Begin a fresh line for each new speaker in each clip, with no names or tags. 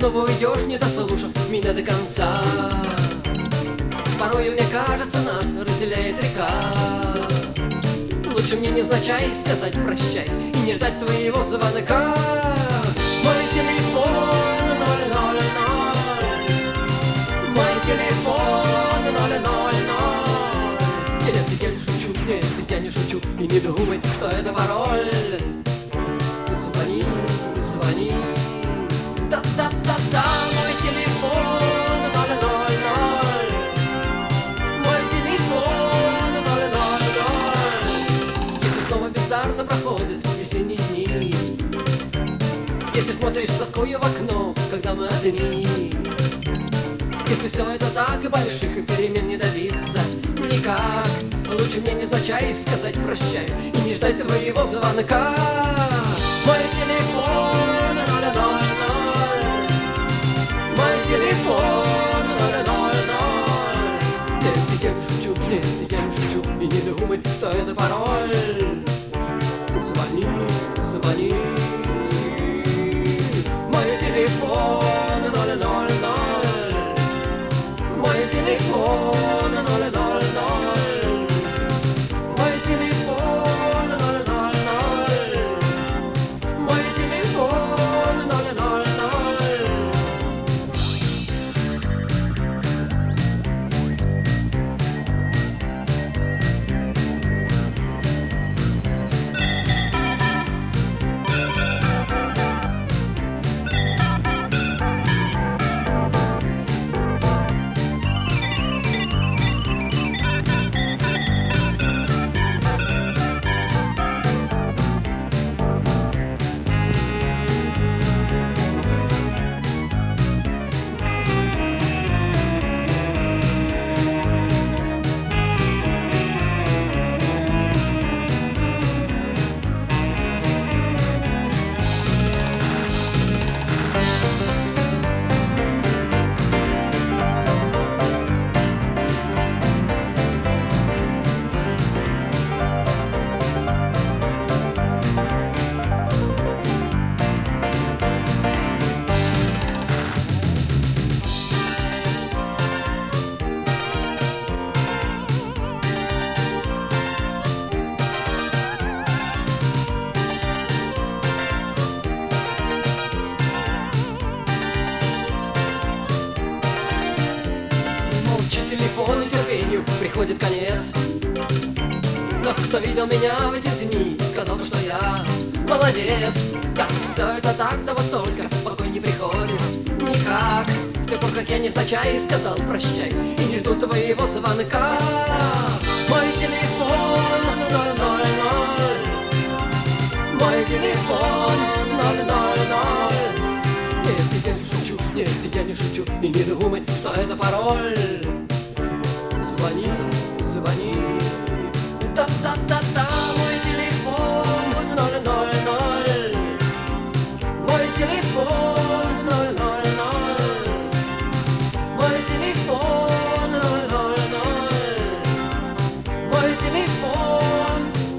снова уйдешь, не дослушав меня до конца. Порой, мне кажется, нас разделяет река. Лучше мне невзначай сказать прощай и не ждать твоего звонка. Мой телефон 000, мой телефон 000. Нет, я не шучу, нет, я не шучу, и не думай, что это пароль. Звони, звони, да-да-да-да, мой телефон 000, мой телефон 000. Если снова бездарно проходят весенние дни, если смотришь с тоскою в окно, когда мы одни, если все это так и больших перемен не добиться никак, лучше мне невзначай сказать прощай и не ждать твоего звонка. Мой телефон 000, мой телефон 000. Нет, я не шучу, нет, я не шучу, и не думай, что это пароль. Звони, звони. Мой телефон 000, мой телефон 000, мой телефон 000, мой телефон 000. Телефону терпению приходит конец. Но кто видел меня в эти дни, сказал бы, что я молодец. Как все это так, да вот только покой не приходит никак. С тех пор, как я невзначай сказал прощай и не жду твоего звонка. Мой телефон 000, мой телефон 000. Нет, я не шучу, нет, я не шучу, и не думай, что это пароль. Звони, звони, да-да-да-да, мой телефон 000, мой телефон 000, мой телефон 000, мой телефон,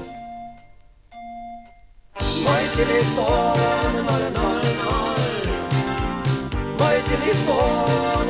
мой телефон 000, мой телефон.